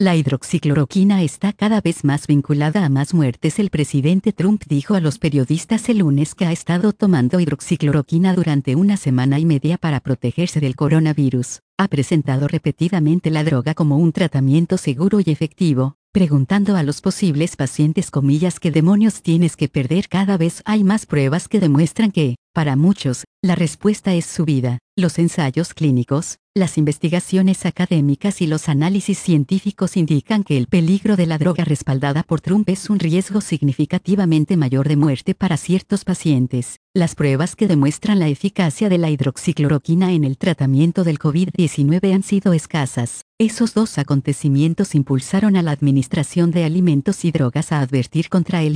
La hidroxicloroquina está cada vez más vinculada a más muertes. El presidente Trump dijo a los periodistas el lunes que ha estado tomando hidroxicloroquina durante una semana y media para protegerse del coronavirus. Ha presentado repetidamente la droga como un tratamiento seguro y efectivo, preguntando a los posibles pacientes ¿qué demonios tienes que perder? Cada vez hay más pruebas que demuestran que, para muchos, la respuesta es su vida. Los ensayos clínicos, las investigaciones académicas y los análisis científicos indican que el peligro de la droga respaldada por Trump es un riesgo significativamente mayor de muerte para ciertos pacientes. Las pruebas que demuestran la eficacia de la hidroxicloroquina en el tratamiento del COVID-19 han sido escasas. Esos dos acontecimientos impulsaron a la Administración de Alimentos y Drogas a advertir contra el